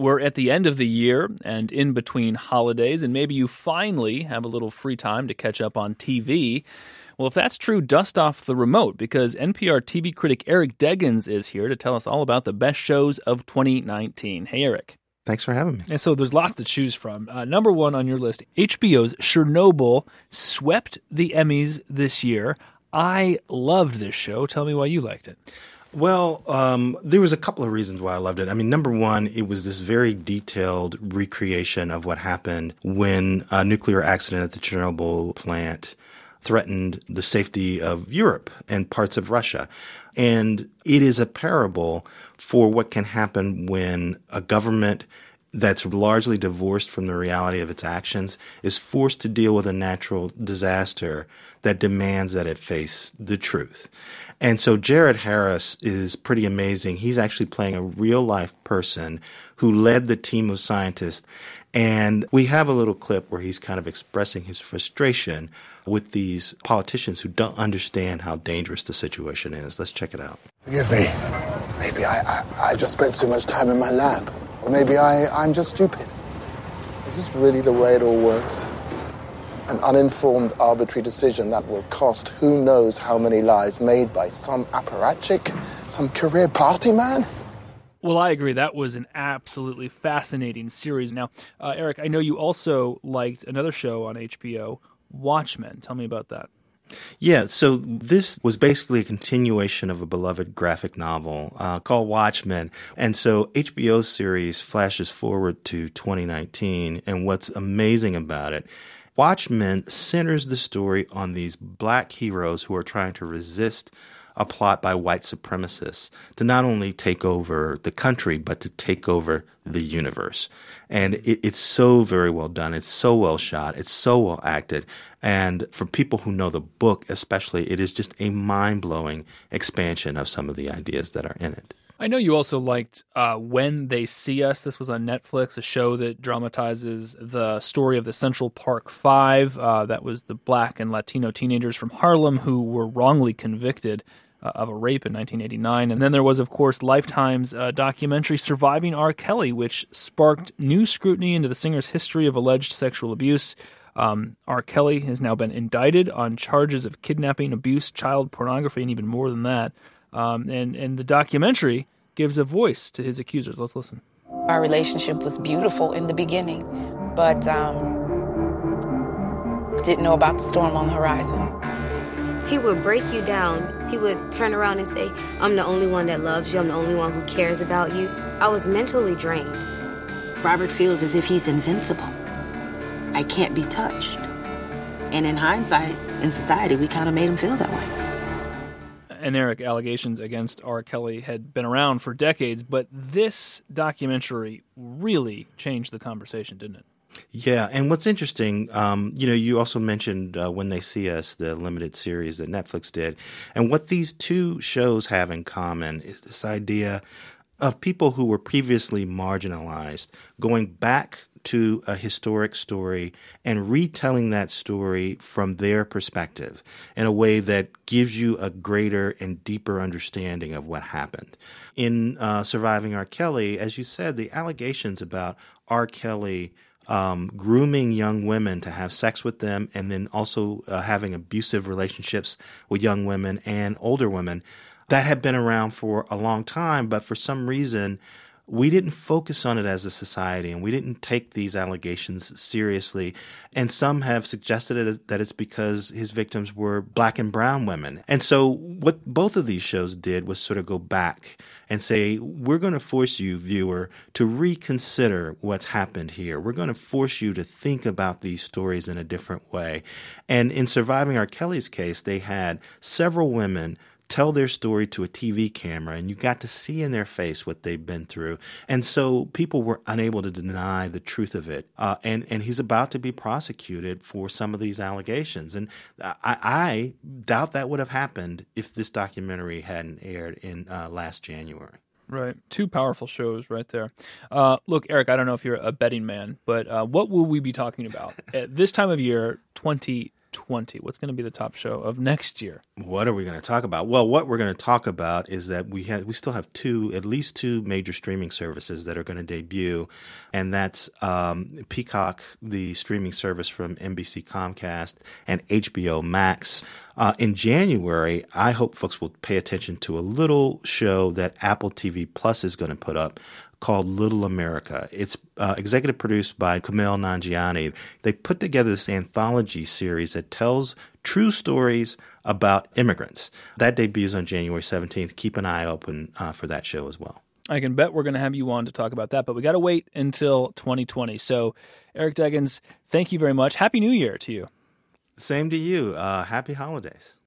we're at the end of the year and in between holidays, and maybe you finally have a little free time to catch up on TV. Well, if that's true, dust off the remote, because NPR TV critic Eric Deggans is here to tell us all about the best shows of 2019. Hey, Eric. Thanks for having me. And so there's lots to choose from. Number one on your list, HBO's Chernobyl swept the Emmys this year. I loved this show. Tell me why you liked it. Well, there was a couple of reasons why I loved it. I mean, number one, it was this very detailed recreation of what happened when a nuclear accident at the Chernobyl plant threatened the safety of Europe and parts of Russia. And it is a parable for what can happen when a government that's largely divorced from the reality of its actions is forced to deal with a natural disaster that demands that it face the truth. And so Jared Harris is pretty amazing. He's actually playing a real-life person who led the team of scientists. And we have a little clip where he's kind of expressing his frustration with these politicians who don't understand how dangerous the situation is. Let's check it out. Forgive me. Maybe I just spent too much time in my lab. Or maybe I'm just stupid. Is this really the way it all works? An uninformed, arbitrary decision that will cost who knows how many lives made by some apparatchik, some career party man? Well, I agree. That was an absolutely fascinating series. Now, Eric, I know you also liked another show on HBO, Watchmen. Tell me about that. Yeah, so this was basically a continuation of a beloved graphic novel called Watchmen. And so HBO's series flashes forward to 2019, and what's amazing about it, Watchmen centers the story on these black heroes who are trying to resist a plot by white supremacists to not only take over the country, but to take over the universe. And it's so very well done. It's so well shot. It's so well acted. And for people who know the book especially, it is just a mind-blowing expansion of some of the ideas that are in it. I know you also liked When They See Us. This was on Netflix, a show that dramatizes the story of the Central Park Five. That was the black and Latino teenagers from Harlem who were wrongly convicted of a rape in 1989. And then there was, of course, Lifetime's documentary Surviving R. Kelly, which sparked new scrutiny into the singer's history of alleged sexual abuse. R. Kelly has now been indicted on charges of kidnapping, abuse, child pornography, and even more than that. And the documentary gives a voice to his accusers. Let's listen. Our relationship was beautiful in the beginning, but didn't know about the storm on the horizon. He would break you down. He would turn around and say, I'm the only one that loves you. I'm the only one who cares about you. I was mentally drained. Robert feels as if he's invincible. I can't be touched. And in hindsight, in society, we kind of made him feel that way. And Eric, allegations against R. Kelly had been around for decades, but this documentary really changed the conversation, didn't it? Yeah, and what's interesting, you also mentioned When They See Us, the limited series that Netflix did. And what these two shows have in common is this idea of people who were previously marginalized going back to a historic story and retelling that story from their perspective in a way that gives you a greater and deeper understanding of what happened. In Surviving R. Kelly, as you said, the allegations about R. Kelly grooming young women to have sex with them and then also having abusive relationships with young women and older women, that had been around for a long time, but for some reason we didn't focus on it as a society, and we didn't take these allegations seriously. And some have suggested that it's because his victims were black and brown women. And so what both of these shows did was sort of go back and say, we're going to force you, viewer, to reconsider what's happened here. We're going to force you to think about these stories in a different way. And in Surviving R. Kelly's case, they had several women tell their story to a TV camera, and you got to see in their face what they've been through. And so people were unable to deny the truth of it. And he's about to be prosecuted for some of these allegations. And I doubt that would have happened if this documentary hadn't aired in last January. Right. Two powerful shows right there. Look, Eric, I don't know if you're a betting man, but what will we be talking about at this time of year, 2020? 2020. What's going to be the top show of next year? What are we going to talk about? Well, what we're going to talk about is that we still have at least two major streaming services that are going to debut, and that's Peacock, the streaming service from NBC Comcast, and HBO Max. In January, I hope folks will pay attention to a little show that Apple TV Plus is going to put up called Little America. It's executive produced by Kumail Nanjiani. They put together this anthology series that tells true stories about immigrants. That debuts on January 17th. Keep an eye open for that show as well. I can bet we're going to have you on to talk about that, but we got to wait until 2020. So, Eric Deggans, thank you very much. Happy New Year to you. Same to you. Happy holidays.